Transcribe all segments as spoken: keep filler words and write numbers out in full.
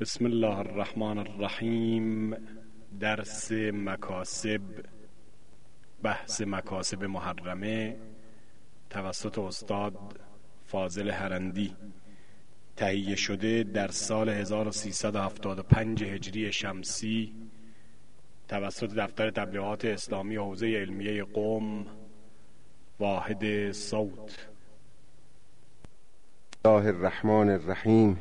بسم الله الرحمن الرحیم. درس مکاسب، بحث مکاسب محرمه توسط استاد فاضل هرندی، تهیه شده در سال هزار و سیصد و هفتاد و پنج هجری شمسی توسط دفتر تبلیغات اسلامی حوزه علمیه قم، واحد صوت. الله الرحمن الرحیم.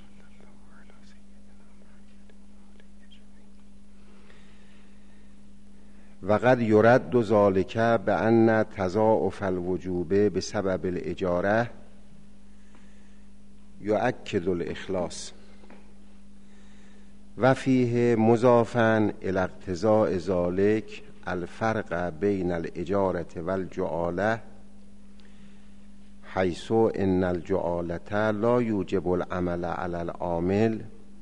وقد يرد ذلك بأن تضاعف الوجوب بسبب الإجارة يؤكد الإخلاص وفيه مضافا إلى اقتضاء ذلك الفرق بين الإجارة والجعالة، حيث إن الجعالة لا يوجب العمل على العامل،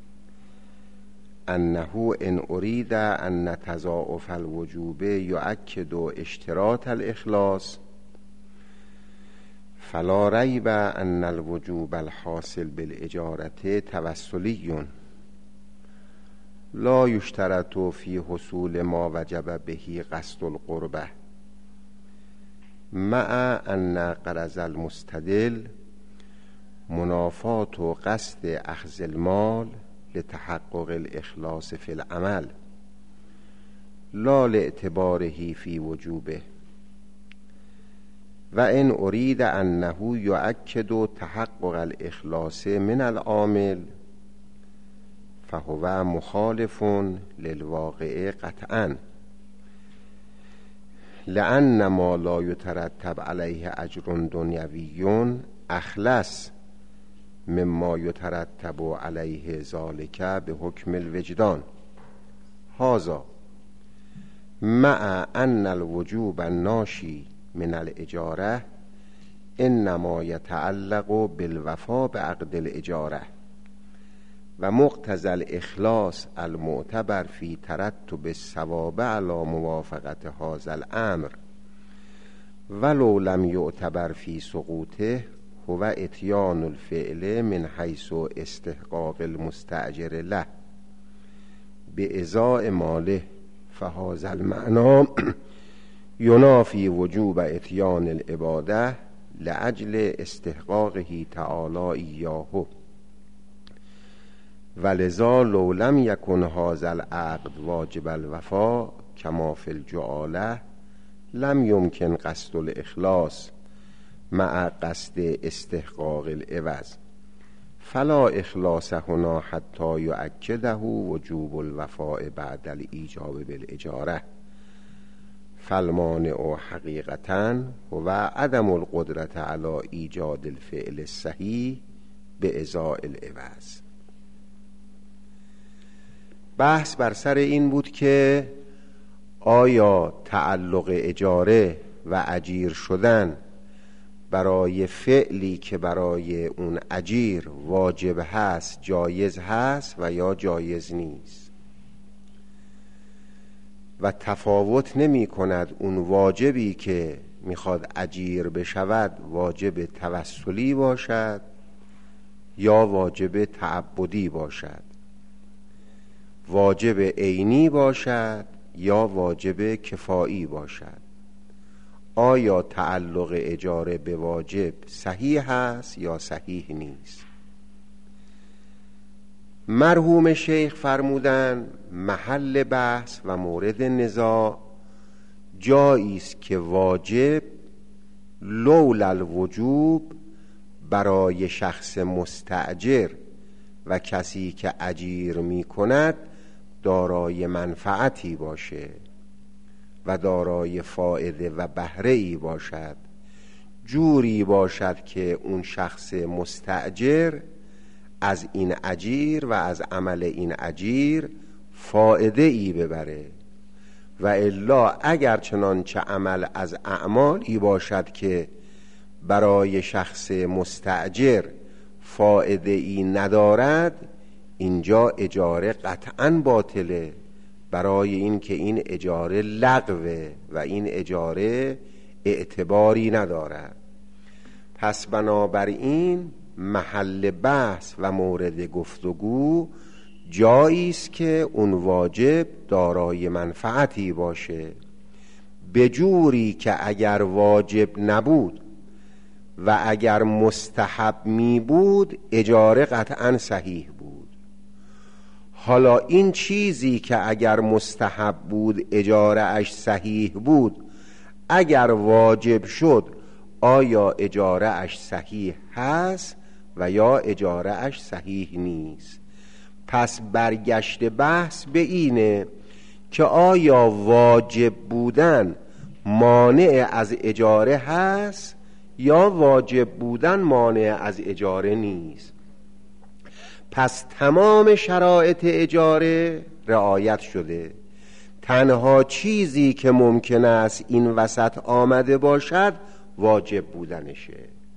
أنه إن أريد أن تضاعف الوجوب يؤكد اشتراط الإخلاص، فلا ريب أن الوجوب الحاصل بالإجارة توسلي لا يشترط في حصول ما وجب به قصد القربة، مع أن غرض المستدل منافاة قصد أخذ المال لتحقق الإخلاص في العمل لا لاعتباره في وجوبه، وإن أريد أنه يؤكد تحقق الإخلاص من العامل فهو مخالف للواقع قطعا، لأن ما لا يترتب عليه أجر دنيوي أخلص مما يترتب عليه ذلك بحكم الوجدان. هذا مع أن الوجوب الناشي من الإجارة إنما يتعلق بالوفاء بعقد الإجارة، ومقتضى الإخلاص المعتبر في ترتب الثواب على موافقة هذا الأمر ولو لم يعتبر في سقوطه هو اتيان الفعل من حيث استحقاق المستأجر له بإزاء ماله، فهذا المعنى ينافي وجوب اتيان العبادة لأجل استحقاقه تعالى إياه، ولذا لو لم يكن هذا العقد واجب الوفاء كما في الجعالة لم يمكن قصد الإخلاص مع قصد استحقاق العوض، فلا إخلاص هنا حتى يؤكده وجوب الوفاء بعد الإيجاب بالإجارة، فالمانع حقيقة هو عدم القدرة على إيجاد الفعل الصحيح بإزاء العوض. بحث بر سر این بود که آیا تعلق اجاره و اجیر شدن برای فعلی که برای اون اجیر واجب هست جایز هست و یا جایز نیست، و تفاوت نمی کند اون واجبی که میخواد اجیر بشود واجب توسلی باشد یا واجب تعبدی باشد، واجب عینی باشد یا واجب کفایی باشد، آیا تعلق اجاره به واجب صحیح است یا صحیح نیست. مرحوم شیخ فرمودن محل بحث و مورد نزاع جایی است که واجب لولا الوجوب برای شخص مستأجر و کسی که اجیر می کند دارای منفعتی باشه و دارای فایده و بهره‌ای باشد، جوری باشد که اون شخص مستأجر از این اجیر و از عمل این اجیر فایده ای ببره، و الا اگر چنانچه عمل از اعمالی باشد که برای شخص مستأجر فایده ای ندارد، اینجا اجاره قطعاً باطله، برای این که این اجاره لغوه و این اجاره اعتباری ندارد. پس بنابراین محل بحث و مورد گفتگو جایی است که اون واجب دارای منفعتی باشه، به جوری که اگر واجب نبود و اگر مستحب می بود اجاره قطعا صحیح بود. حالا این چیزی که اگر مستحب بود اجاره اش صحیح بود، اگر واجب شد آیا اجاره اش صحیح هست و یا اجاره اش صحیح نیست؟ پس برگشت بحث به اینه که آیا واجب بودن مانع از اجاره هست یا واجب بودن مانع از اجاره نیست. پس تمام شرایط اجاره رعایت شده، تنها چیزی که ممکن است این وسط آمده باشد واجب بودنشه.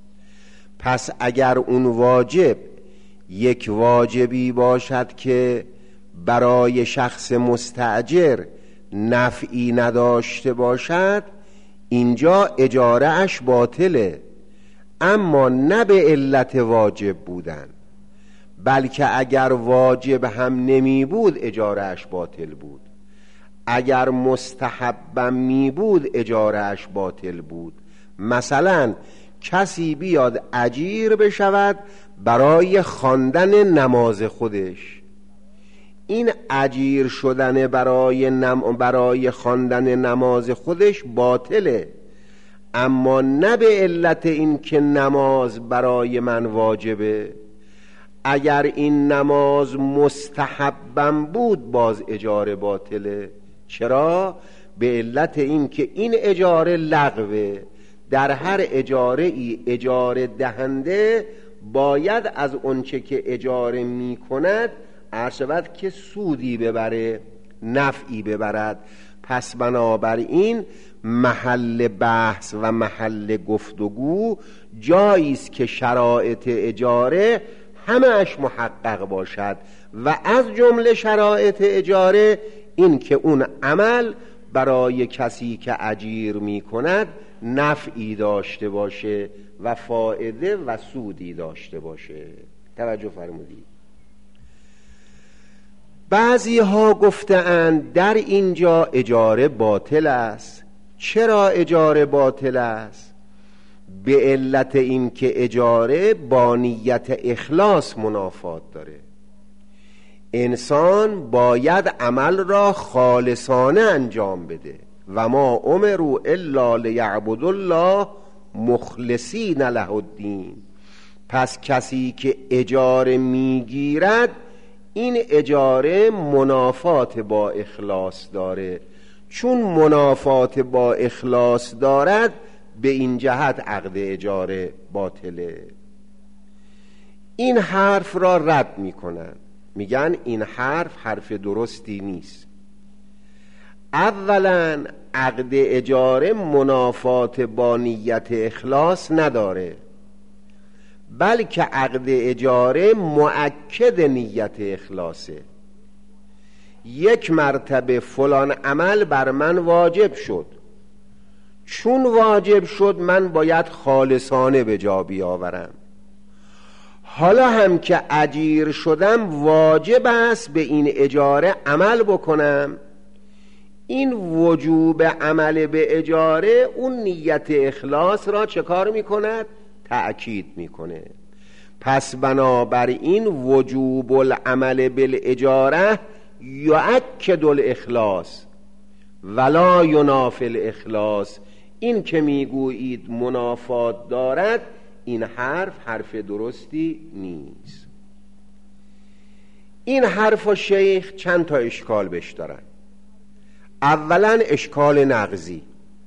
پس اگر اون واجب یک واجبی باشد که برای شخص مستأجر نفعی نداشته باشد، اینجا اجاره اش باطله، اما نه به علت واجب بودن، بلکه اگر واجب هم نمی بود اجاره اش باطل بود، اگر مستحبم می بود اجاره اش باطل بود. مثلا کسی بیاد اجیر بشود برای خواندن نماز خودش، این اجیر شدن برای نم... برای خواندن نماز خودش باطله، اما نه به علت این که نماز برای من واجبه. اگر این نماز مستحبم بود باز اجاره باطله. چرا؟ به علت این که این اجاره لغوه. در هر اجاره ای اجاره دهنده باید از اونچه که اجاره می کند عرشبت که سودی ببره، نفعی ببرد. پس بنابراین محل بحث و محل گفتگو جایی است که شرایط اجاره همه‌اش محقق باشد و از جمله شرایط اجاره این که اون عمل برای کسی که اجیر می کند نفعی داشته باشه و فایده و سودی داشته باشه. توجه فرمودید. بعضی ها گفتند در اینجا اجاره باطل است. چرا اجاره باطل است؟ به علت این که اجاره با نیت اخلاص منافات داره. انسان باید عمل را خالصانه انجام بده و ما امروا الا لیعبدوا الله مخلصین له الدین. پس کسی که اجاره میگیرد این اجاره منافات با اخلاص داره. چون منافات با اخلاص دارد به این جهت عقد اجاره باطله. این حرف را رد میکنن، میگن این حرف حرف درستی نیست. اولا عقد اجاره منافات با نیت اخلاص نداره، بلکه عقد اجاره مؤکد نیت اخلاصه. یک مرتبه فلان عمل بر من واجب شد، چون واجب شد من باید خالصانه به جا بیاورم. حالا هم که اجیر شدم واجب است به این اجاره عمل بکنم. این وجوب عمل به اجاره اون نیت اخلاص را چه کار میکند؟ تأکید میکنه. پس بنابراین وجوب العمل بالاجاره یؤکد الاخلاص ولا ینافی الاخلاص. این که میگویید منافات دارد این حرف حرف درستی نیست. این حرف و شیخ چند تا اشکال بهش دارن. اولا اشکال نقضی،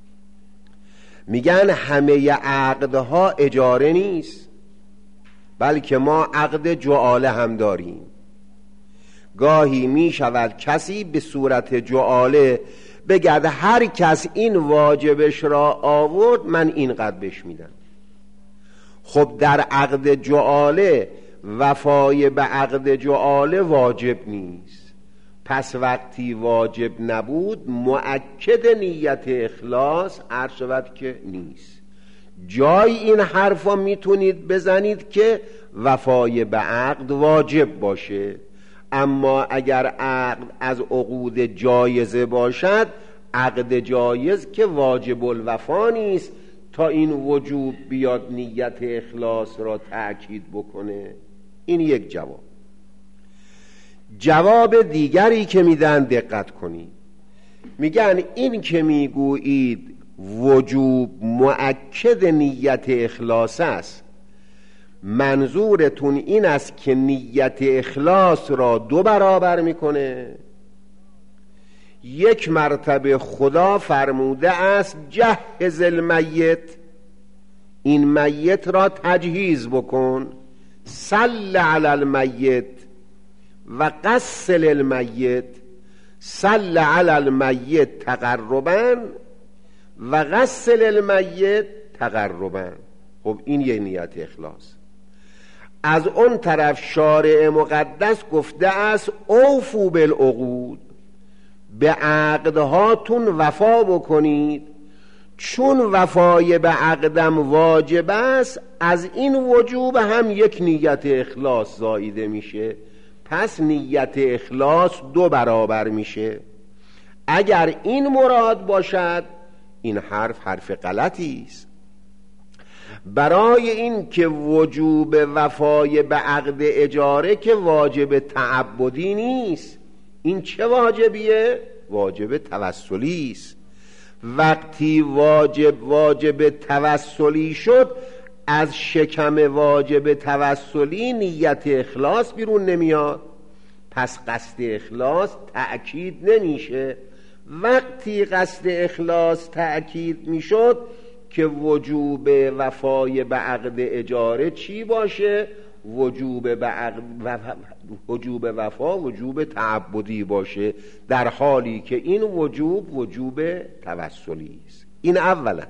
میگن همه عقدها اجاره نیست، بلکه ما عقد جعاله هم داریم. گاهی می شود کسی به صورت جعاله بگد هر کس این واجبش را آورد من اینقدر بهش میدم. خب در عقد جعاله وفای به عقد جعاله واجب نیست. پس وقتی واجب نبود مؤکد نیت اخلاص عرض شود که نیست. جای این حرفا میتونید بزنید که وفای به عقد واجب باشه، اما اگر عقد از عقود جایزه باشد، عقد جایز که واجب الوفا نیست تا این وجوب بیاد نیت اخلاص را تأکید بکنه. این یک جواب. جواب دیگری که میدن دقت کنید، میگن این که میگویید وجوب مؤکد نیت اخلاص است، منظورتون این است که نیت اخلاص را دو برابر میکنه؟ یک مرتبه خدا فرموده است جهز المیت، این میت را تجهیز بکن، صل علی المیت و غسل المیت، صل علی المیت تقربا و غسل المیت تقربا. خب این یه نیت اخلاص. از اون طرف شارع مقدس گفته است اوفو بالعقود، به عقدهاتون وفا بکنید، چون وفای به عقدم واجب است از این وجوب هم یک نیت اخلاص زاییده میشه، پس نیت اخلاص دو برابر میشه. اگر این مراد باشد این حرف حرف غلطی است. برای این که وجوب وفای به عقد اجاره که واجب تعبدی نیست، این چه واجبیه؟ واجب توسلی است. وقتی واجب واجب توسلی شد، از شکم واجب توسلی نیت اخلاص بیرون نمیاد، پس قصد اخلاص تأکید نمیشه. وقتی قصد اخلاص تأکید میشد که وجوب وفای به عقد اجاره چی باشه؟ وجوب به عقد وجوب وفا وجوب تعبدی باشه، در حالی که این وجوب وجوب توسلی است. این اولا.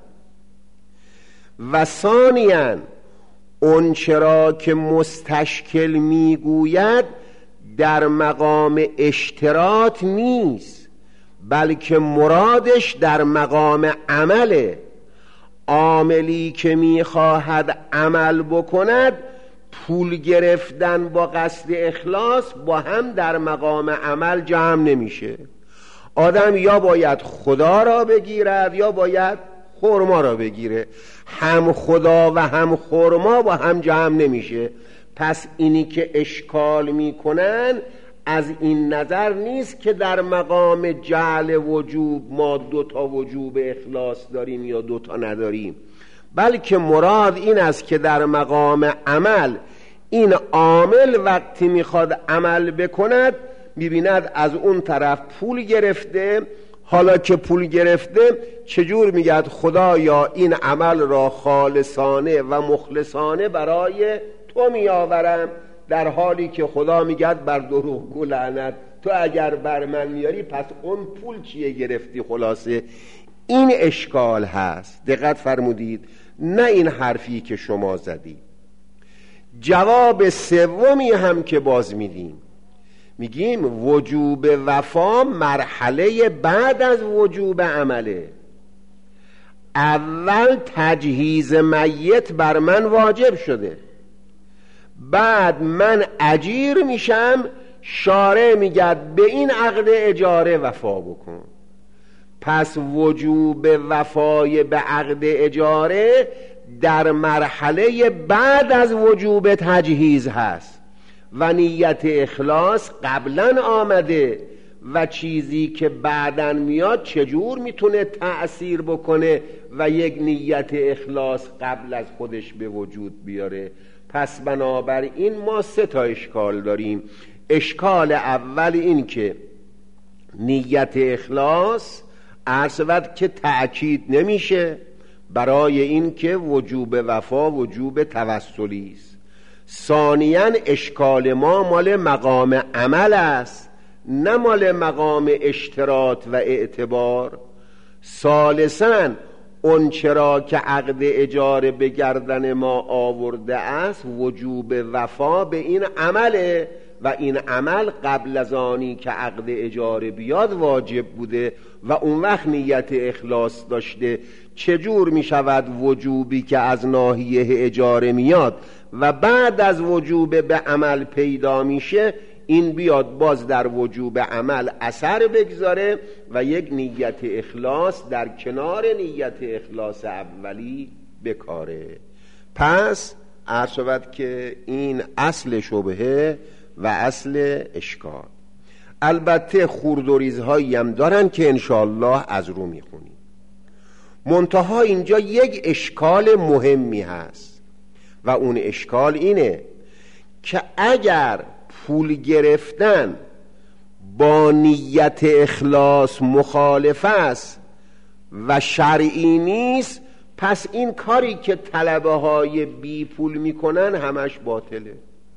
و ثانیاً اون چرا که مستشکل میگوید در مقام اشتراط نیست، بلکه مرادش در مقام عمله. عاملی که میخواهد عمل بکند، پول گرفتن با قصد اخلاص با هم در مقام عمل جمع نمیشه. آدم یا باید خدا را بگیرد یا باید خرما را بگیره، هم خدا و هم خرما با هم جمع نمیشه. پس اینی که اشکال میکنن از این نظر نیست که در مقام جعل وجوب ما دوتا وجوب اخلاص داریم یا دوتا نداریم، بلکه مراد این است که در مقام عمل این عامل وقتی میخواد عمل بکند میبیند از اون طرف پول گرفته. حالا که پول گرفته چجور میگه خدایا این عمل را خالصانه و مخلصانه برای تو میآورم، در حالی که خدا میگه بر دروغگو لعنت، تو اگر بر من میاری پس اون پول چیه گرفتی؟ خلاصه این اشکال هست. دقت فرمودید؟ نه این حرفی که شما زدید. جواب سومی هم که باز میدیم، میگیم وجوب وفا مرحله بعد از وجوب عمله. اول تجهیز میت بر من واجب شده، بعد من اجیر میشم، شارع میگه به این عقد اجاره وفا بکن. پس وجوب وفای به عقد اجاره در مرحله بعد از وجوب تجهیز هست و نیت اخلاص قبلا آمده و چیزی که بعدن میاد چجور میتونه تأثیر بکنه و یک نیت اخلاص قبل از خودش به وجود بیاره؟ پس بنابراین ما سه تا اشکال داریم. اشکال اول این که نیت اخلاص عرض شود که تأکید نمیشه، برای این که وجوب وفا وجوب توسلی است. ثانیاً اشکال ما مال مقام عمل است، نه مال مقام اشتراط و اعتبار. ثالثاً اون چرا که عقد اجاره به گردن ما آورده است وجوب وفا به این عمله و این عمل قبل از آنی که عقد اجاره بیاد واجب بوده و اون وقت نیت اخلاص داشته. چجور می شود وجوبی که از ناحیه اجاره میاد و بعد از وجوب به عمل پیدا میشه این بیاد باز در وجوب عمل اثر بگذاره و یک نیت اخلاص در کنار نیت اخلاص اولی بکاره. پس عرض شود که این اصل شبهه و اصل اشکال. البته خوردوریزهایی هم دارن که انشاءالله از رو میخونیم. منتها اینجا یک اشکال مهمی هست و اون اشکال اینه که اگر پول گرفتن با نیت اخلاص مخالف است و شرعی نیست، پس این کاری که طلبه های بی پول میکنن همش باطله.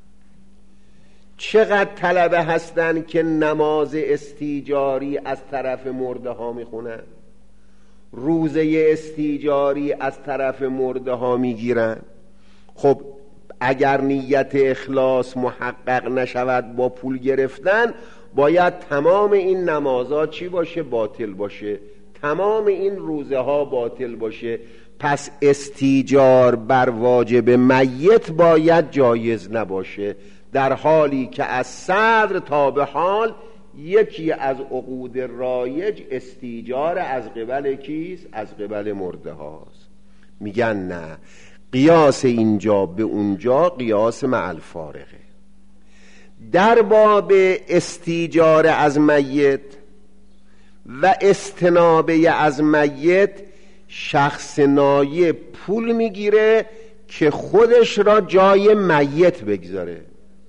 چقدر طلبه هستن که نماز استیجاری از طرف مرده ها میخونن، روزه استیجاری از طرف مرده ها میگیرن. خب اگر نیت اخلاص محقق نشود با پول گرفتن، باید تمام این نمازها چی باشه؟ باطل باشه، تمام این روزه ها باطل باشه. پس استیجار بر واجب میت باید جایز نباشه، در حالی که از صدر تا به حال یکی از عقود رایج استیجار از قبل کیست؟ از قبل مرده هاست. میگن نه، قیاس اینجا به اونجا قیاس مع الفارقه. در باب استیجار از میت و استنابه از میت، شخص نایب پول میگیره که خودش را جای میت بگذاره.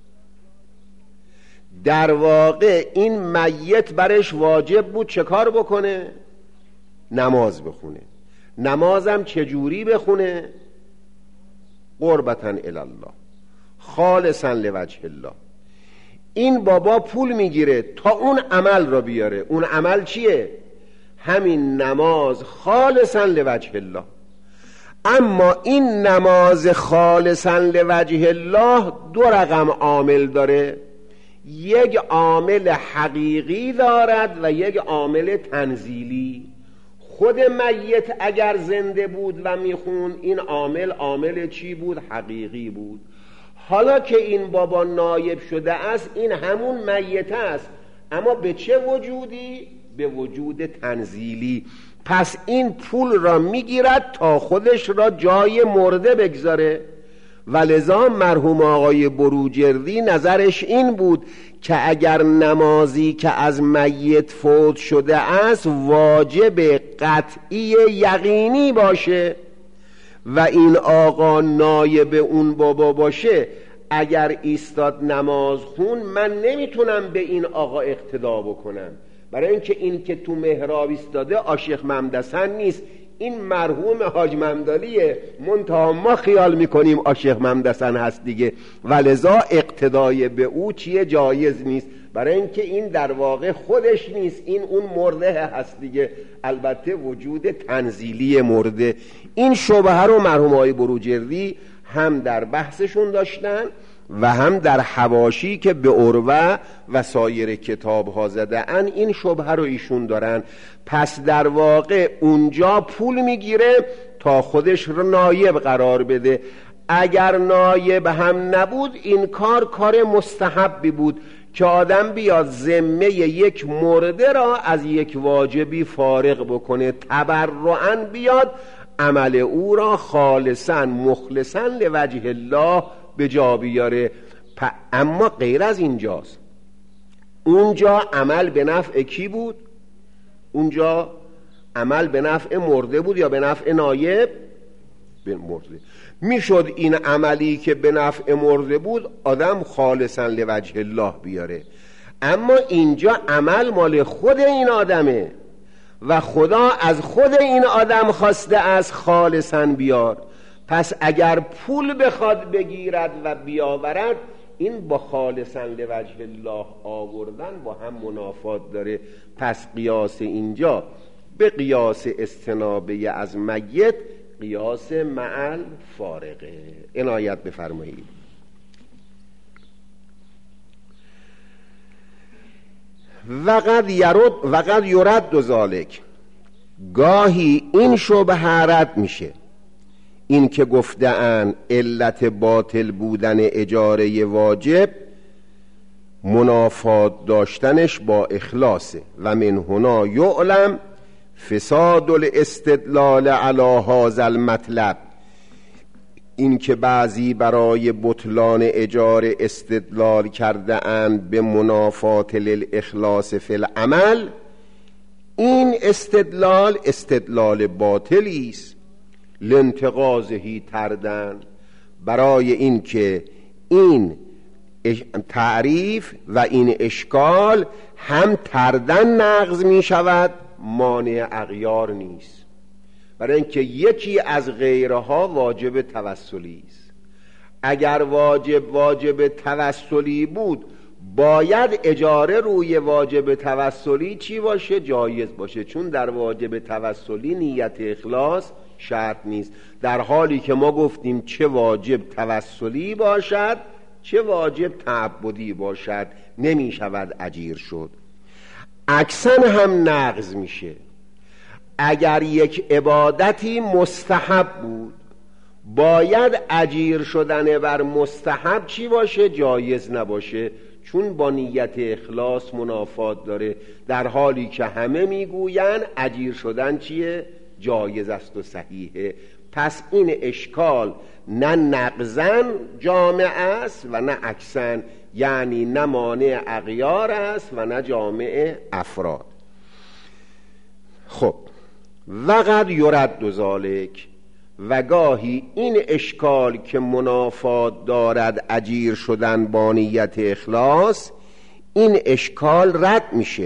در واقع این میت برش واجب بود چه کار بکنه؟ نماز بخونه. نمازم چجوری بخونه؟ قربتاً الله، خالصاً لوجه الله. این بابا پول میگیره تا اون عمل را بیاره. اون عمل چیه؟ همین نماز خالصاً لوجه الله. اما این نماز خالصاً لوجه الله دو رقم عامل داره، یک عامل حقیقی دارد و یک عامل تنزیلی. خود میت اگر زنده بود و میخون، این عامل عامل چی بود؟ حقیقی بود. حالا که این بابا نایب شده است، این همون میت است، اما به چه وجودی؟ به وجود تنزیلی. پس این پول را میگیرد تا خودش را جای مرده بگذاره. ولذا مرحوم آقای بروجردی نظرش این بود که اگر نمازی که از میت فوت شده است واجب قطعی یقینی باشه و این آقا نایب اون بابا باشه، اگر ایستاد نماز خون، من نمیتونم به این آقا اقتدا بکنم، برای اینکه این که تو محراب ایستاده عاشق ممدسن نیست، این مرحوم حاج ممدالیه، منتها ما خیال میکنیم عاشق ممدسن هست دیگه، ولذا اقتدای به او چیه؟ جایز نیست، برای اینکه این در واقع خودش نیست، این اون مرده هست دیگه. البته وجود تنزیلی مرده. این شبهه رو مرحوم آقای بروجردی هم در بحثشون داشتن و هم در حواشی که به عروه و سایر کتاب ها زده ان این شبهه رو ایشون دارن. پس در واقع اونجا پول میگیره تا خودش رو نایب قرار بده. اگر نایب هم نبود، این کار کار مستحبی بود که آدم بیاد ذمه یک مرده را از یک واجبی فارغ بکنه، تبرعاً بیاد عمل او را خالصاً مخلصاً لوجه الله به جا بیاره. اما غیر از اینجاست. اونجا عمل به نفع کی بود؟ اونجا عمل به نفع مرده بود یا به نفع نایب؟ به مرده. میشد این عملی که به نفع مرده بود آدم خالصاً لوجه الله بیاره، اما اینجا عمل مال خود این آدمه و خدا از خود این آدم خواسته از خالصاً بیار. پس اگر پول بخواد بگیرد و بیاورد، این با خالصاً لوجه الله آوردن با هم منافات داره. پس قیاس اینجا به قیاس استنابه از میت قیاس مع الفارقه. عنایت بفرمایید. وقد یرد وقد یرد ذالک، گاهی این شبهه رد میشه، این که گفته‌اند علت باطل بودن اجاره واجب منافات داشتنش با اخلاصه. و من هنا یعلم فساد الاستدلال علی هذا المطلب، این که بعضی برای بطلان اجاره استدلال کرده اند به منافات للاخلاص فی العمل، این استدلال استدلال باطلی است. لانتقاضه تردن، برای این که این تعریف و این اشکال هم تردن نقض می شود، مانع اغیار نیست. برای اینکه یکی از غیرها واجب توسلی است. اگر واجب واجب توسلی بود، باید اجاره روی واجب توسلی چی باشه؟ جایز باشه، چون در واجب توسلی نیت اخلاص شرط نیست. در حالی که ما گفتیم چه واجب توسلی باشد چه واجب تعبدی باشد نمی شود اجیر شد. عکسن هم نقض میشه. اگر یک عبادتی مستحب بود، باید اجیر شدن بر مستحب چی باشه؟ جایز نباشه، چون با نیت اخلاص منافات داره، در حالی که همه میگوین اجیر شدن چیه؟ جایز است و صحیحه. پس این اشکال نه نقضن جامع است و نه عکسن، یعنی نه مانع اغیار است و نه جامع افراد. خب وقد یرد ذالک، و گاهی این اشکال که منافات دارد اجیر شدن با نیت اخلاص، این اشکال رد میشه.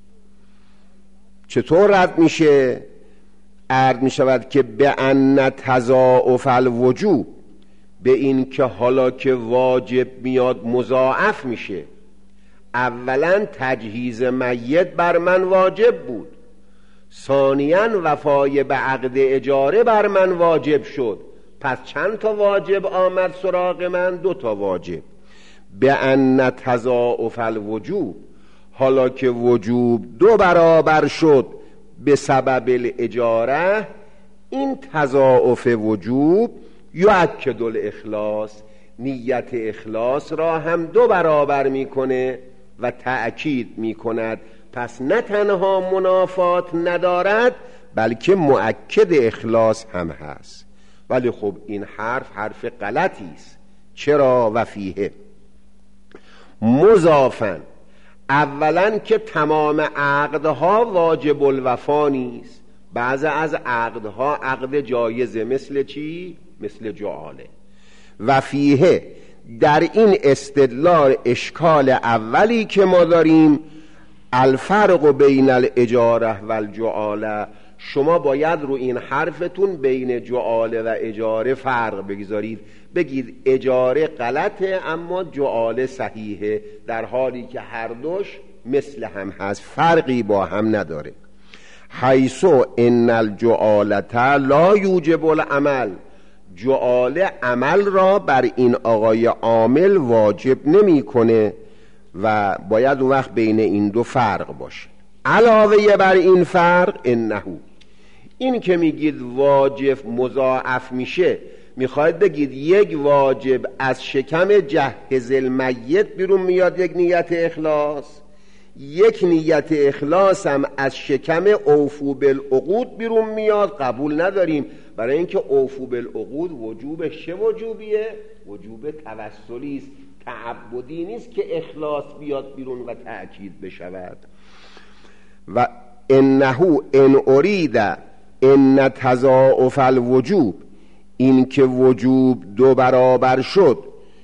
چطور رد میشه؟ عرض می شود که به ان تضاعف الوجوب، به این که حالا که واجب میاد مضاعف میشه. اولا تجهیز میت بر من واجب بود، ثانیاً وفای به عقد اجاره بر من واجب شد، پس چند تا واجب آمد سراغ من؟ دو تا واجب. به ان تضاعف الوجوب، حالا که وجوب دو برابر شد به سبب الاجاره، این تضاعف وجوب یؤکد الاخلاص، نیت اخلاص را هم دو برابر میکنه و تأکید میکند. پس نه تنها منافات ندارد، بلکه مؤکد اخلاص هم هست. ولی خب این حرف حرف غلطی است. چرا؟ و فیه مضافن، اولا که تمام عقدها واجب الوفا نیست، بعض از عقدها عقد جایزه، مثل چی؟ مثل جعاله. و فیه، در این استدلال اشکال اولی که ما داریم، الفرق بین الاجاره و الجعاله، شما باید رو این حرفتون بین جعاله و اجاره فرق بگذارید، بگید اجاره غلطه اما جعاله صحیحه، در حالی که هر دوش مثل هم هست، فرقی با هم نداره. حیثو ان الجعالة لا یوجب العمل، جعاله عمل را بر این آقای عامل واجب نمی کنه و باید اون وقت بین این دو فرق باشه. علاوه بر این فرق، انه، این که میگید واجب مضاعف میشه، میخواید بگید یک واجب از شکم جهز المیت بیرون میاد، یک نیت اخلاص، یک نیت اخلاص هم از شکم اوفو بالعقود بیرون میاد، قبول نداریم. برای اینکه اوفو بالعقود وجوبش چه وجوبیه؟ وجوب توسلی است، تعبدی نیست که اخلاص بیاد بیرون و تأکید بشود. و انه ان ارید ان تضاعف الوجوب، این که وجوب دو برابر شد،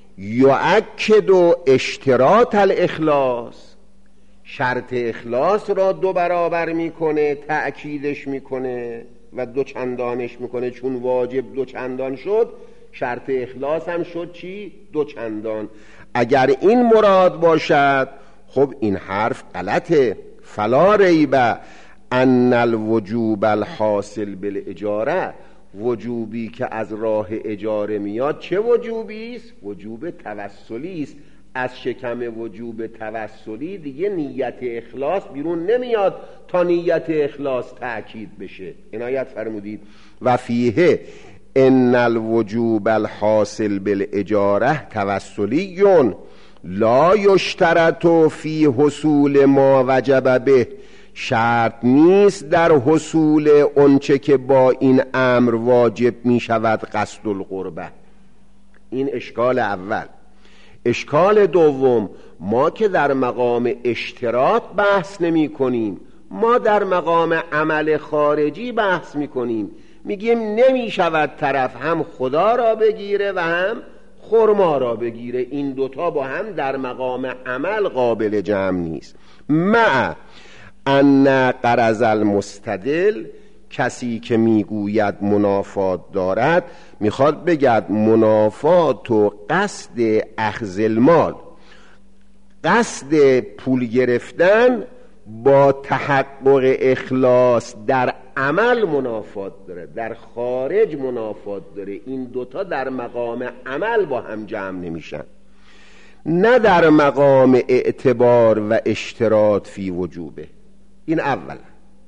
یؤکد اشتراط الاخلاص، شرط اخلاص را دو برابر میکنه، تأکیدش میکنه و دو چندانش میکنه. چون واجب دو چندان شد، شرط اخلاص هم شد چی؟ دو چندان. اگر این مراد باشد، خب این حرف غلطه. فلا ریب ان الوجوب الحاصل بالاجاره، وجوبی که از راه اجاره میاد چه وجوبی است؟ وجوب توسلی است. از شکم وجوب توسلی دیگه نیت اخلاص بیرون نمیاد تا نیت اخلاص تأکید بشه. عنایت فرمودید. و فیه ان الوجوب الحاصل بالاجاره توسلیون لا یشترط فی حصول ما وجب به، شرط نیست در حصول اونچه که با این امر واجب می شود قصد القربه. این اشکال اول. اشکال دوم، ما که در مقام اشتراط بحث نمی کنیم، ما در مقام عمل خارجی بحث می کنیم. میگیم نمی شود طرف هم خدا را بگیره و هم خرما را بگیره، این دوتا با هم در مقام عمل قابل جمع نیست. مع ان غرض المستدل، کسی که میگوید منافات دارد میخواد بگد منافات و قصد اخذ المال، قصد پول گرفتن با تحقق اخلاص در عمل منافات داره، در خارج منافات داره. این دوتا در مقام عمل با هم جمع نمیشن، نه در مقام اعتبار و اشتراط فی وجوبه. این اول.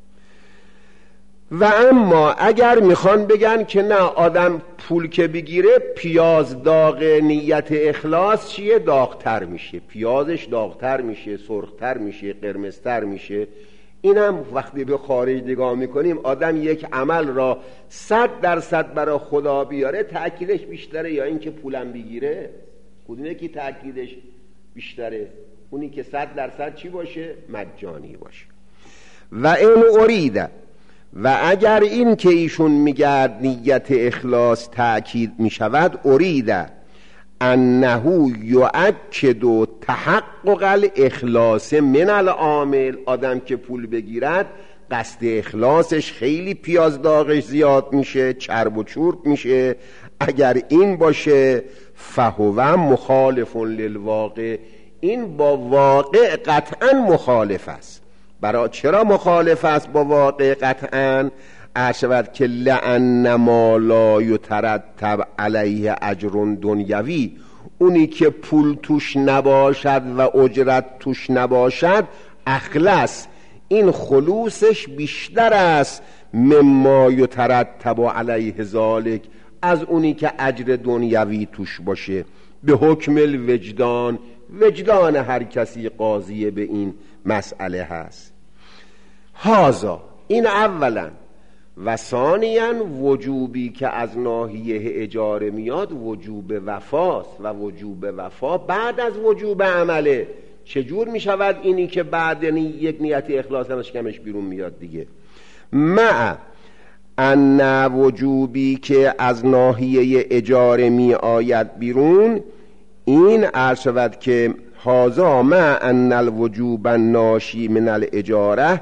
و اما اگر میخوان بگن که نه، آدم پول که بگیره پیاز داغ نیت اخلاص چیه؟ داغتر میشه، پیازش داغتر میشه، سرختر میشه، قرمزتر میشه. این هم وقتی به خارج نگاه میکنیم، آدم یک عمل را صد درصد برای خدا بیاره تأکیدش بیشتره یا این که پولم بگیره؟ کدومه که تأکیدش بیشتره؟ اونی که صد درصد چی باشه؟ مجانی باشه. و این اریده، و اگر این که ایشون میگرد نیت اخلاص تأکید میشود، اریده انه یؤکد تحقق الاخلاص من العامل، آدم که پول بگیرد قصد اخلاصش خیلی پیاز داغش زیاد میشه، چرب و چورب میشه. اگر این باشه فهو مخالف للواقع، این با واقع قطعا مخالف است. برای چرا مخالف است با واقع قطعا؟ اشود که لأن ما لا یترتب علیه اجر دنیوی، اونی که پول توش نباشد و اجرت توش نباشد اخلص، این خلوصش بیشتر است مما یترتب علیه ذالک، از اونی که اجر دنیوی توش باشه. به حکم الوجدان، وجدان هر کسی قاضی به این مسئله هست. هازا، این اولا. و ثانیاً وجوبی که از ناحیه اجاره میاد وجوب وفاست، و وجوب وفا بعد از وجوب عمله. چجور میشود اینی که بعد یک نیت اخلاص هم شکمش بیرون میاد دیگه؟ مع ان وجوبی که از ناحیه اجاره می آید بیرون، این عرض شود که هازا مع ان الوجوب الناشی من الاجاره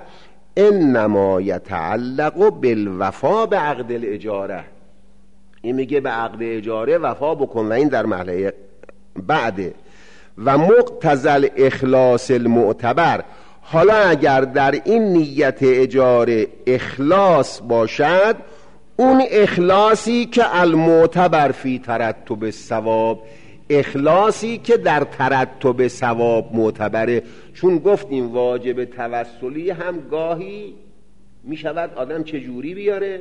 انما یتعلق بالوفا به عقد الاجاره. این میگه به عقد اجاره وفا بکن و این در مرحله بعده. و مقتضی الاخلاص المعتبر، حالا اگر در این نیت اجاره اخلاص باشد، اون اخلاصی که المعتبر فی ترتب الثواب، اخلاصی که در ترتب ثواب معتبره. چون گفتیم واجب توسلی هم گاهی می شود آدم چجوری بیاره؟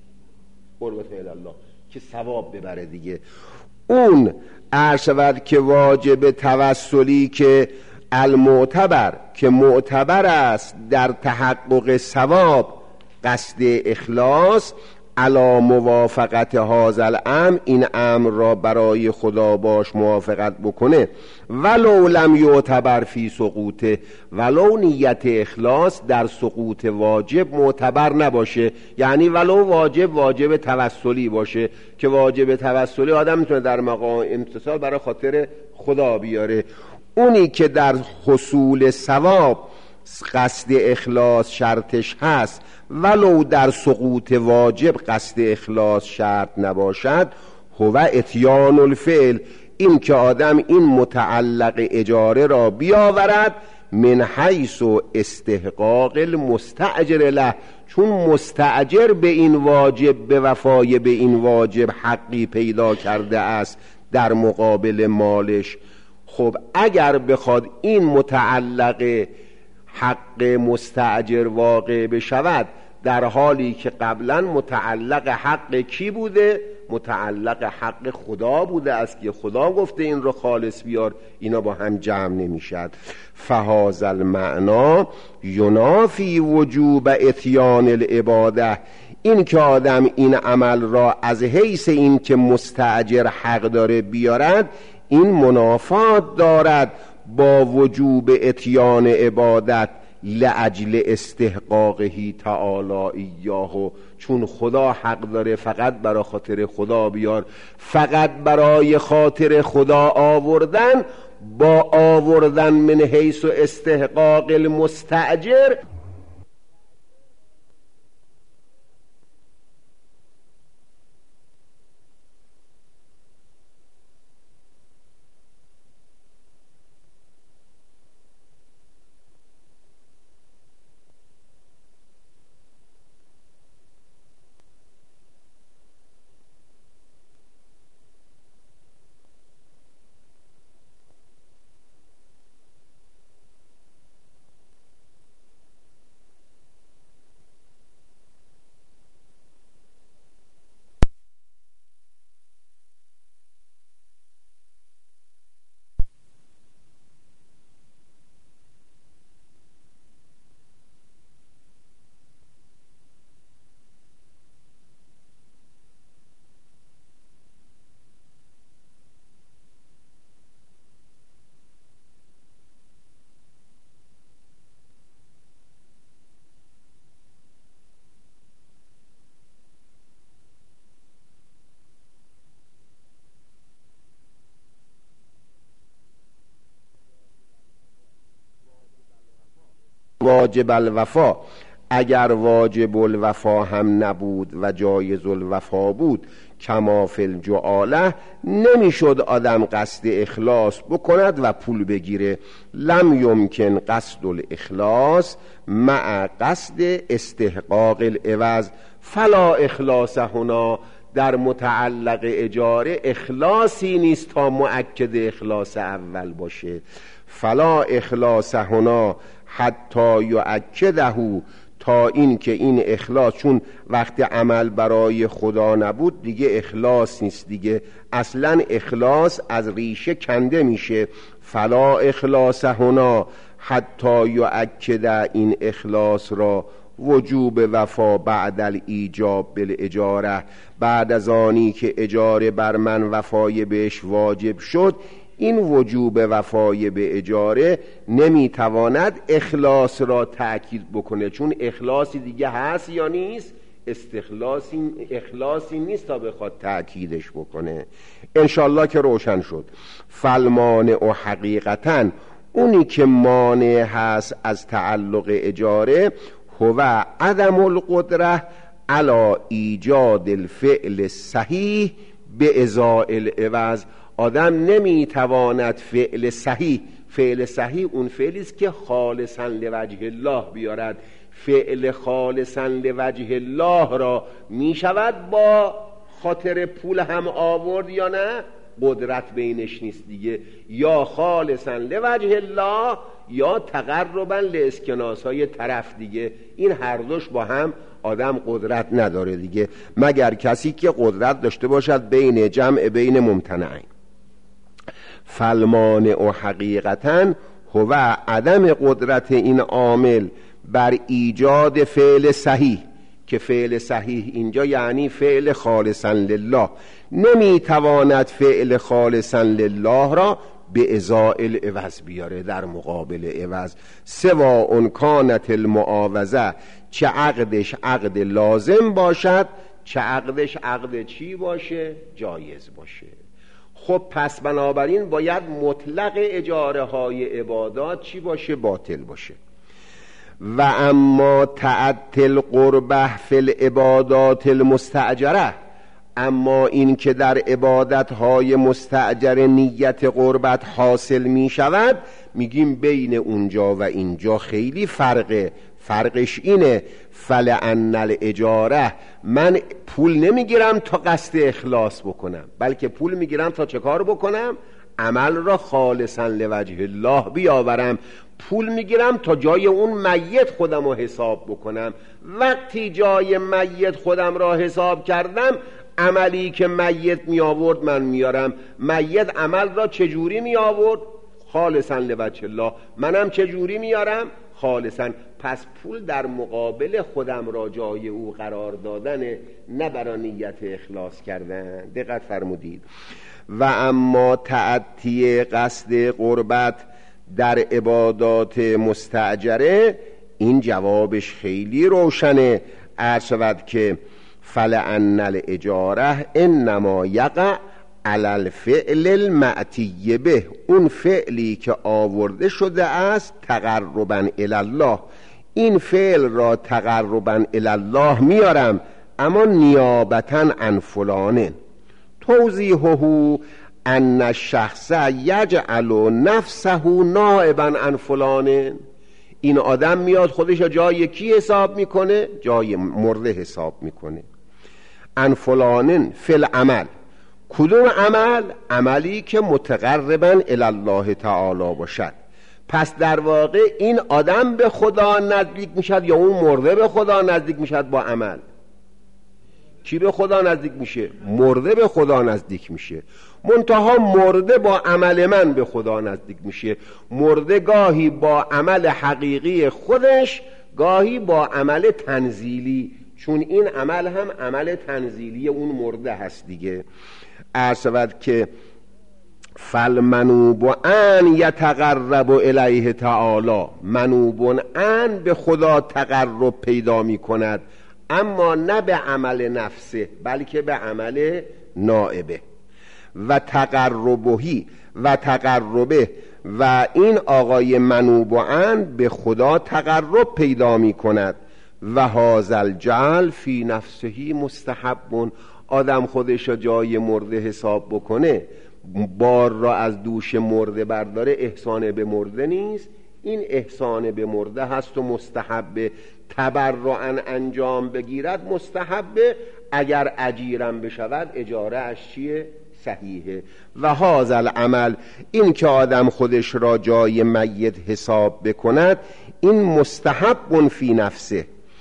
قربت الله، که ثواب ببره دیگه. اون عرض شود که واجب توسلی که المعتبر، که معتبر است در تحقق ثواب، قصد اخلاص علی موافقت هذا الامر، این امر را برای خدا باش موافقت بکنه. ولو لم یعتبر فی سقوطه، ولو نیت اخلاص در سقوط واجب معتبر نباشه، یعنی ولو واجب واجب توسلی باشه، که واجب توسلی آدم میتونه در مقام امتثال برای خاطر خدا بیاره. اونی که در حصول ثواب قصد اخلاص شرطش هست، ولو در سقوط واجب قصد اخلاص شرط نباشد، هو اتیان الفعل، این که آدم این متعلق اجاره را بیاورد من حیث استحقاق المستأجر له، چون مستأجر به این واجب، به وفای به این واجب حقی پیدا کرده است در مقابل مالش. خب اگر بخواد این متعلق حق مستأجر واقع بشود، در حالی که قبلا متعلق حق کی بوده؟ متعلق حق خدا بوده است که خدا گفته این رو خالص بیار، اینا با هم جمع نمیشد. فهذا المعنا ینافی وجوب اتیان العباده، این که آدم این عمل را از حیث این که مستأجر حق داره بیارد، این منافات دارد با وجوب اتیان عبادت لأجل استحقاقه تعالی ایاه، چون خدا حق داره فقط برای خاطر خدا بیار. فقط برای خاطر خدا آوردن با آوردن من حیث و استحقاق المستأجر واجب الوفا، اگر واجب الوفا هم نبود و جایز الوفا بود کما فی الجعاله، نمیشد آدم قصد اخلاص بکند و پول بگیره. لم یمکن قصد الاخلاص مع قصد استحقاق العوض فلا اخلاص هنا، در متعلق اجاره اخلاصی نیست تا مؤکد اخلاص اول باشه. فلا اخلاص هنا حتی یؤکده، تا این که این اخلاص، چون وقت عمل برای خدا نبود دیگه اخلاص نیست، دیگه اصلا اخلاص از ریشه کنده میشه. فلا اخلاص هنا حتی یؤکد، این اخلاص را وجوب وفا بعد الایجاب بالاجاره، بعد از آنی که اجاره بر من وفای بهش واجب شد، این وجوب وفای به اجاره نمیتواند اخلاص را تأکید بکنه، چون اخلاصی دیگه هست یا نیست؟ استخلاصی اخلاصی نیست تا بخواد تأکیدش بکنه. انشالله که روشن شد. فالمانع حقیقتا، اونی که مانع هست از تعلق اجاره، هو عدم القدره علی ایجاد الفعل صحیح به ازاء العوض. آدم نمیتواند فعل صحیح، فعل صحیح اون فعلی است که خالصا لوجه الله بیارد. فعل خالصا لوجه الله را میشود با خاطر پول هم آورد یا نه؟ قدرت بینش نیست دیگه، یا خالصا لوجه الله یا تقربا لاسکناس های طرف دیگه. این هر دوش با هم آدم قدرت نداره دیگه، مگر کسی که قدرت داشته باشد بین جمع بین ممتنعین. فالمانع حقیقتا هو عدم قدرت این عامل بر ایجاد فعل صحیح، که فعل صحیح اینجا یعنی فعل خالصا لله. نمیتواند فعل خالصا لله را به ازاء العوض بیاره، در مقابل عوض. سواء کانت المعاوضه، چه عقدش عقد لازم باشد، چه عقدش عقد چی باشه؟ جایز باشه. خب پس بنابراین باید مطلق اجاره های عبادات چی باشه؟ باطل باشه. و اما تعطل قربه فی العبادات المستأجره، اما این که در عبادت های مستأجر نیت قربت حاصل می شود، میگیم بین اونجا و اینجا خیلی فرقه. فرقش اینه فلأن الاجاره، من پول نمیگیرم تا قصد اخلاص بکنم، بلکه پول میگیرم تا چه کار بکنم؟ عمل را خالصا لوجه الله بیاورم. پول میگیرم تا جای اون میت خودم رو حساب بکنم. وقتی جای میت خودم را حساب کردم، عملی که میت می آورد من میارم. میت عمل را چجوری می آورد؟ خالصا لوجه الله. منم چجوری میارم؟ خالصا. پس پول در مقابل خودم را جای او قرار دادن، نه برای نیت اخلاص کردن. دقت فرمودید. و اما تعطی قصد قربت در عبادات مستأجره، این جوابش خیلی روشنه. عرض شود که فلأن الاجاره انما یقع علی الفعل المأتی به، اون فعلی که آورده شده است تقربا الی الله، این فعل را تقربا الی الله میارم، اما نیابتا عن فلان. توضیحه ان الشخص یجعل نفسه نائبا عن فلان. این آدم میاد خودش جای کی حساب میکنه؟ جای مرده حساب میکنه. عن فلان فی العمل. کدوم عمل؟ عملی که متقربا الی الله تعالی باشد. پس در واقع این آدم به خدا نزدیک میشد یا اون مرده به خدا نزدیک میشد با عمل؟ کی به خدا نزدیک میشه؟ مرده به خدا نزدیک میشه. منتها مرده با عمل من به خدا نزدیک میشه. مرده گاهی با عمل حقیقی خودش، گاهی با عمل تنزیلی، چون این عمل هم عمل تنزیلی اون مرده هست دیگه. عرض شود که فالمنوب ان یتقرب الیه تعالی، منوب ان به خدا تقرب پیدا می کند، اما نه به عمل نفسه بلکه به عمل نائبه. و تقربهی و تقربه، و این آقای منوب ان به خدا تقرب پیدا می کند. و هذا الجعل فی نفسه مستحب. آدم خودش جای مرده حساب بکنه، بار را از دوش مرده برداره، احسان به مرده نیست، این احسان به مرده هست و مستحبه. تبرعاً انجام بگیرد مستحبه، اگر اجیرم بشود اجاره اش چیه؟ صحیحه. و هذا العمل، این که آدم خودش را جای میت حساب بکند، این مستحب فی نفسه،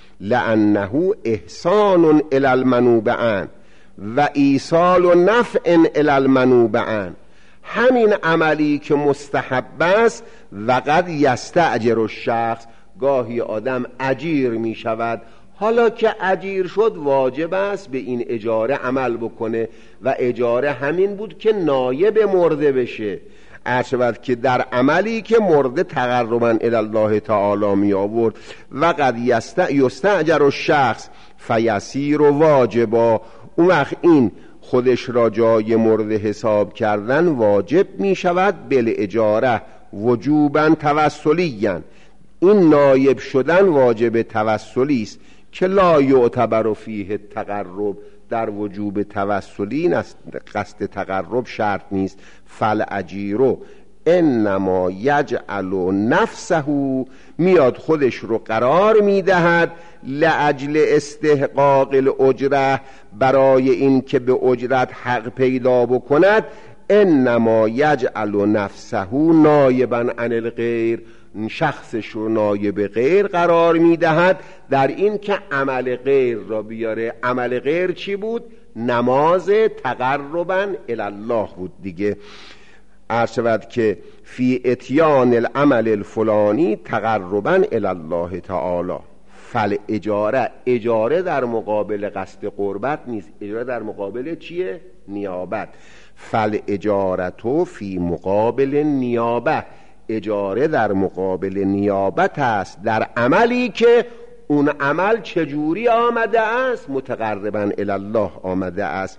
لانه احسان الی المنوب عنه و ایصال نفع الی المنوب عنه. همین عملی که مستحب است و قد یستأجر الشخص، گاهی آدم اجیر می شود، حالا که اجیر شد واجب است به این اجاره عمل بکنه، و اجاره همین بود که نایب مرده بشه. عرض شود که در عملی که مرده تقربا الی الله تعالی می آورد، و قد یستأجر الشخص فیسیر واجبا، اون وقت این خودش را جای مرده حساب کردن واجب می شود بل اجاره وجوبا توسلیاً. این نایب شدن واجب توسلی است که لا یعتبر فیه تقرب، در وجوب توسلی قصد تقرب شرط نیست. فالاجیرو انما یجعل نفسه، میاد خودش رو قرار میدهد لاجل استحقاق الاجره، برای این که به اجرت حق پیدا بکند. انما یجعل نفسه نایبا عن الغیر، شخصش رو نایب غیر قرار میدهد در این که عمل غیر را بیاره. عمل غیر چی بود؟ نماز تقربا الی الله بود دیگه. عرض شود که فی اتیان العمل الفلانی تقربا الی الله تعالی. فل اجاره، اجاره در مقابل قصد قربت نیست، اجاره در مقابل چیه؟ نیابت. فل اجارتو فی مقابل نیابه، اجاره در مقابل نیابت است در عملی که اون عمل چجوری آمده است؟ متقربا الی الله آمده است.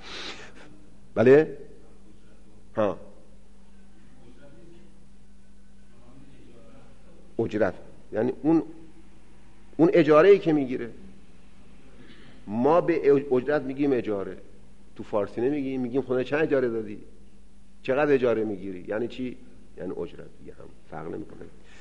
بله؟ ها اجرت یعنی اون اون اجاره‌ای که میگیره. ما به اجرت میگیم اجاره، تو فارسی نمیگیم، میگیم خونه چند اجاره دادی، چقدر اجاره میگیری. یعنی چی؟ یعنی اجرت دیگه، هم فرق نمیکنه.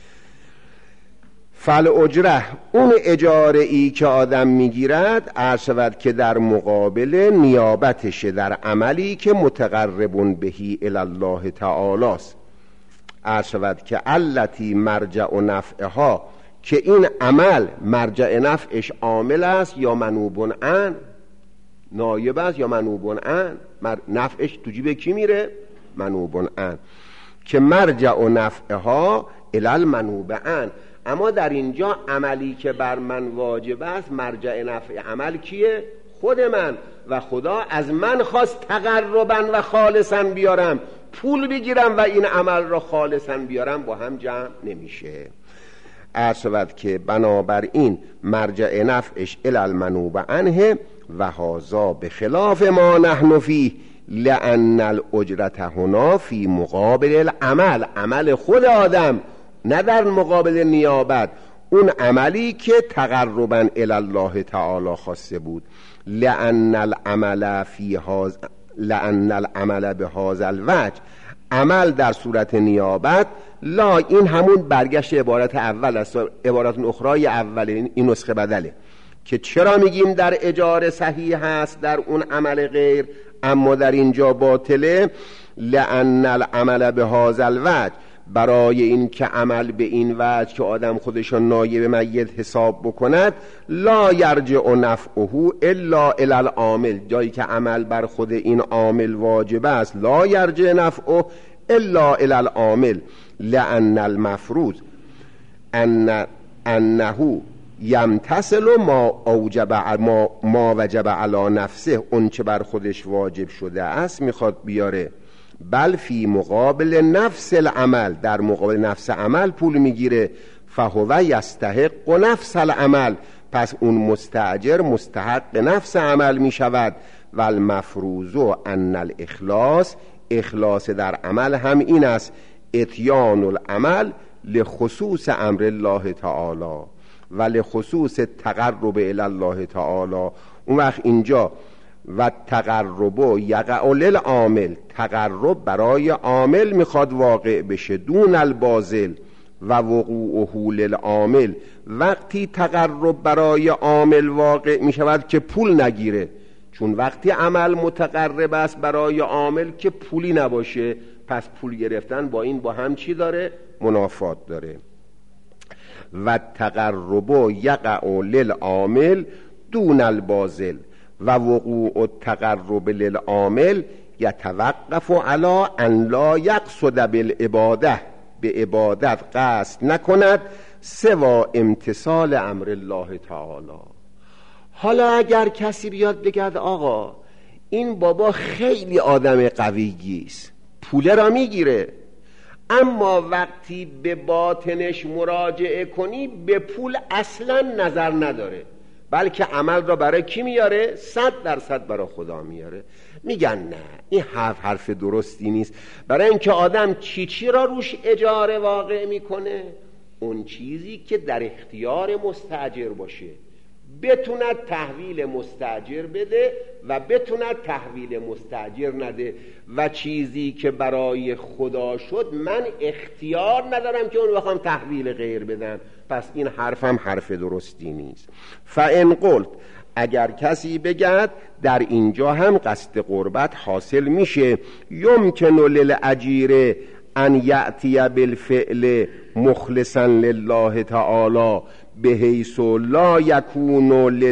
فل اجره، اون اجاره ای که آدم میگیرد، عرض شود که در مقابل نیابتشه در عملی که متقربون بهی الی الله تعالی است. عرض شود که التی مرجع و نفعها، که این عمل مرجع نفعش عامل است یا منوبون عن، نایب است یا منوبون ان، نفعش تو جیب کی میره؟ منوبون ان، که مرجع و نفعها الال منوب ان. اما در اینجا عملی که بر من واجب است، مرجع نفع عمل کیه؟ خود من، و خدا از من خواست تقربا و خالصا بیارم، پول بگیرم و این عمل را خالصا بیارم، با هم جمع نمیشه. عرض شود که بنابراین مرجع نفعش الال منوب عنه و هذا بخلاف ما نحن فیه لأن الاجرت هنا فی مقابل العمل، عمل خود آدم، نه در مقابل نیابت، اون عملی که تقربا الی الله تعالی خواسته بود. لأن العمل فی هذا لأن العمل بهذا الوجه، عمل در صورت نیابت، لا، این همون برگشت عبارت اول است، عبارت اخرای اول این نسخه بدله، که چرا میگیم در اجاره صحیح هست در اون عمل غیر اما در اینجا باطله؟ لأن العمل بهذا الوجه، برای این که عمل به این وجه که آدم خودشون نایب میت حساب بکند، لا یرجع نفعه الا الی العامل، جایی که عمل بر خود این عامل واجب است، لا یرجع نفعه الا الی العامل، لأن المفروض ان انه یمتثل ما اوجب ما, ما وجب علی نفسه، اون چه بر خودش واجب شده است میخواد بیاره، بل فی مقابل نفس العمل، در مقابل نفس عمل پول میگیره، فهو یستحق نفس العمل، پس اون مستاجر مستحق نفس عمل میشود. و المفروض ان الاخلاص، اخلاص در عمل هم این است، اتیان العمل لخصوص امر الله تعالی و لخصوص تقرب الی الله تعالی. اون وقت اینجا و تقرب یقع للعامل، تقرب برای عامل میخواد واقع بشه، دون الباذل، و وقوعه للعامل، وقتی تقرب برای عامل واقع میشود که پول نگیره، چون وقتی عمل متقرب است برای عامل که پولی نباشه، پس پول گرفتن با این با هم چی داره؟ منافات داره. و تقرب یقع للعامل دون الباذل و وقوع التقرب للعامل یتوقف علی ان لا یقصد بالعباده، به عبادت قصد نکند سوا امتثال امر الله تعالی. حالا اگر کسی بیاد بگه آقا این بابا خیلی آدم قویی است، پول را میگیره، اما وقتی به باطنش مراجعه کنی به پول اصلا نظر نداره، بلکه عمل را برای کی میاره؟ صد درصد برای خدا میاره. میگن نه، این حرف حرف درستی نیست. برای اینکه آدم چی چی را روش اجاره واقع میکنه؟ اون چیزی که در اختیار مستاجر باشه، بتوند تحویل مستاجر بده و بتوند تحویل مستاجر نده، و چیزی که برای خدا شد من اختیار ندارم که اون بخوام تحویل غیر بدم، پس این حرفم حرف درستی نیست. فان قلت، اگر کسی بگد در اینجا هم قصد قربت حاصل میشه، یمکن للاجیر ان یأتی بالفعل مخلصا لله تعالی بحیث لا یکون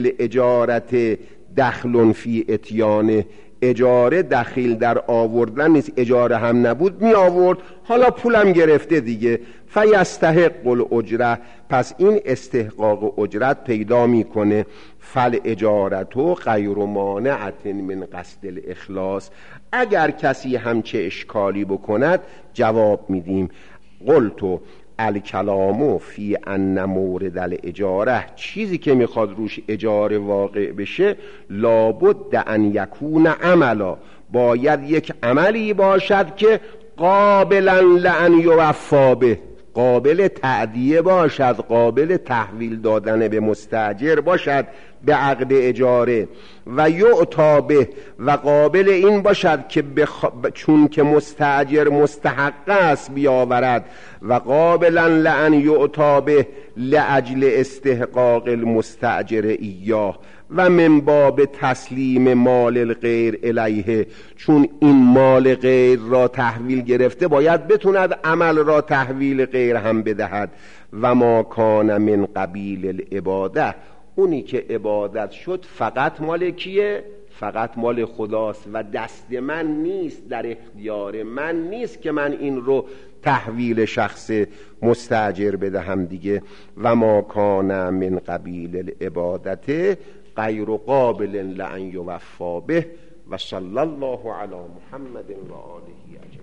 للاجارت دخل فی اتیانه، اجاره دخیل در آوردن نیست، اجاره هم نبود می آورد، حالا پولم گرفته دیگه، فیستحق الاجره، پس این استحقاق اجرت پیدا میکنه. فل اجارتو غیر مانعت من قصد الاخلاص، اگر کسی همچه اشکالی بکند جواب میدیم قلتو الکلامو فی ان مورد الاجاره، چیزی که میخواد روش اجاره واقع بشه، لابد ان یکون عملا، باید یک عملی باشد که قابلا لان یوفا به، قابل تعدیه باشد، قابل تحویل دادن به مستاجر باشد به عقد اجاره، و یعطا به، و قابل این باشد که بخ... چون که مستاجر مستحق است بیاورد، و قابلا لان یعطا به لاجل استحقاق المستاجر ایاه، و من باب تسلیم مال الغیر الیه، چون این مال غیر را تحویل گرفته باید بتوند عمل را تحویل غیر هم بدهد. و ما کان من قبیل العباده، اونی که عبادت شد فقط مال کیه؟ فقط مال خداست و دست من نیست، در اختیار من نیست که من این رو تحویل شخص مستاجر بدهم دیگه. و ما کان من قبیل العبادت غیر قابل لان یوفا به و صلی الله علی محمد و آله.